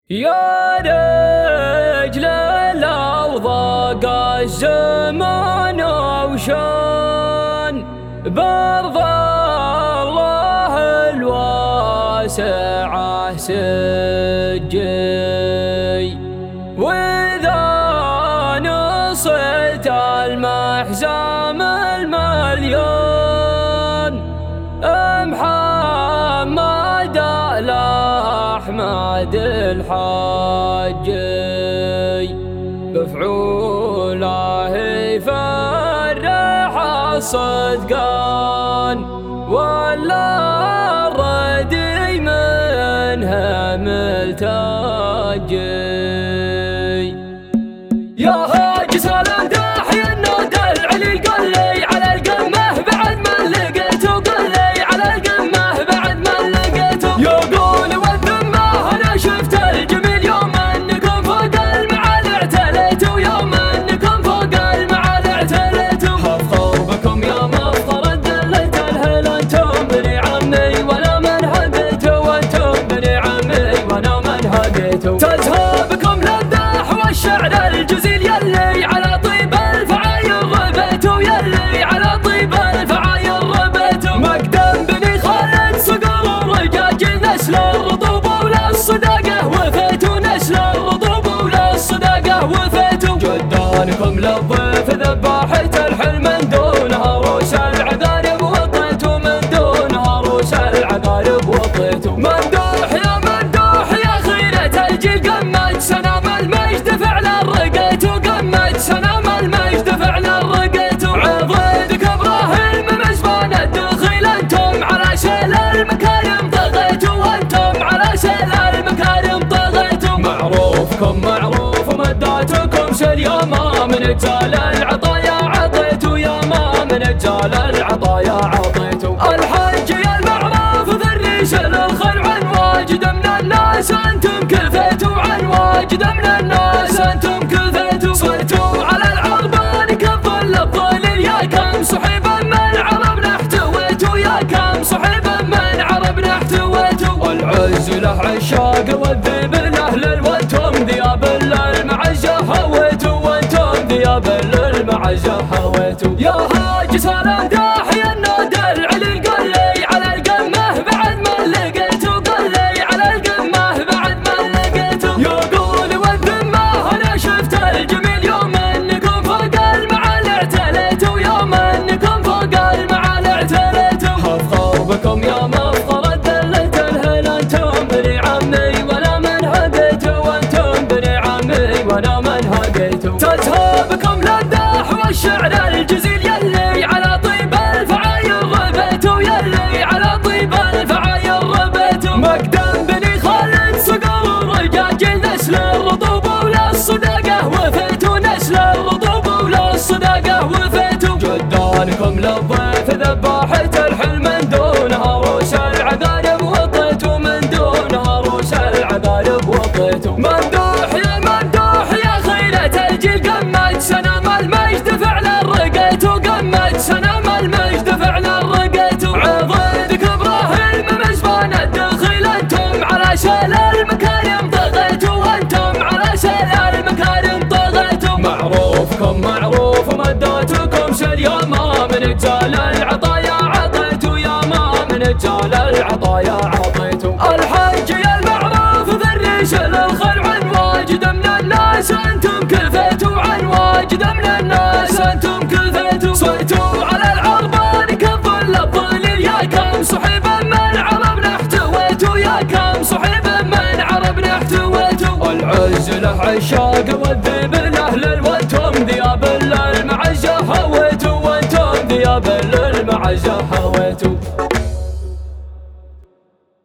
يا رجل لو ضاق الزمان وشان برضى الله الواسعة سجي، وإذا نصيت المحزام المليون محمد الأحمد الحاجي، بفعوله يفرح الصدقان ولا الردي منها ملتاجي. يا هاج سلام داحي النود العلي قل لي على القمه بعد ما لقيته، قل لي على القمه بعد ما لقيته. يقول والذمه انا شفت الجميل يوم انكم فوق المعالي اعتليتوا، يوم انكم فوق المعالي اعتليتوا. افخر بكم يا مفخر دليت الهل، انتم بني عمي وانا من هديتوا، وانتم بني عمي وانا من هديتوا. تزهى بكم للذاح والشعر الجزيل يلي على طيب الفعاير ربيتوا، يلي على طيب الفعاير ربيتوا. مقدم بني خالد صقر الرجاجيل نسل الرطوبة وللصداقة وفيتوا، نسل الرطوبة وللصداقة وفيتوا. جدانكم للضيف ذباحة الحل من دونها روس العقارب وطيتوا، من دونها روس العقارب وطيتوا. ممدوح يا ممدوح يا خيرة الجيل قمت سنام المجد فعلا رقيتوا، قمت سنام المجد فعلا رقيتوا. عضيدك ابراهيم مزبان الدخيل، انتم على سيل المكارم طغيتوا، وانتم على سيل المكارم طغيتوا. معروفكم معروف ومداتكم سل يا ما من اجزال العطايا عطيتوا، يا ما من اجزال العطايا عطيتوا. الحج يا المعروف ذريش للخير عن واجد من الناس انتم كفيتوا، عن واجد من الناس انتم كفيتوا. صرتوا على العربان كالظل الظليل، يا كم صحيبا من عربنا احتويتوا، يا كم صحيبا من عربنا احتويتوا. والعز له عشاق والذيب له ليل، وانتم ذياب للمعزة هويتوا، وانتم ذياب للمعزة هويتوا. يا هاج سلام داحي النود العلي قل لي على القمه بعد ما لقيته، قل لي على القمه بعد ما لقيته. يقول والذمه انا شفت الجميل يوم انكم فوق المعالي اعتليتوا، يوم انكم فوق المعالي اعتليتوا. افخر بكم يا مفخر دليت الهل، انتم بني عمي وانا من هديتوا، وانتم بني عمي وانا من هديتوا. تزهى بكم للذاح والشعر الجزيل يلي على طيب الفعاير ربيتوا، يلي على طيب الفعاير ربيتوا. مقدم بني خالد صقر الرجاجيل نسل الرطوبة وللصداقة وفيتوا، نسل الرطوبة وللصداقة وفيتوا. جدانكم للضيف ذباحة الحل من دونها روس العقارب وطيتوا، من دونها روس العقارب وطيتوا. ممدوح يا ممدوح يا خيرة الجيل قمت سنام المجد فعلا رقيتوا، قمت سنام المجد فعلا رقيتوا. عضيدك ابراهيم مزبان الدخيل، انتم على سيل المكارم طغيتوا، وانتم على سيل المكارم طغيتوا. معروفكم معروف ومداتكم سل يا ما من اجزال العطايا عطيتوا، يا ما من اجزال العطايا عطيتوا. الحج يا المعروف ذريش للخير عن واجد من الناس انتم كفيتوا، عن واجد من الناس انتم كفيتوا. صرتوا على العربان كالظل الظليل، يا كم صحيبا من عربنا احتويتوا، يا كم صحيبا من عربنا احتويتوا. والعز له عشاق والذيب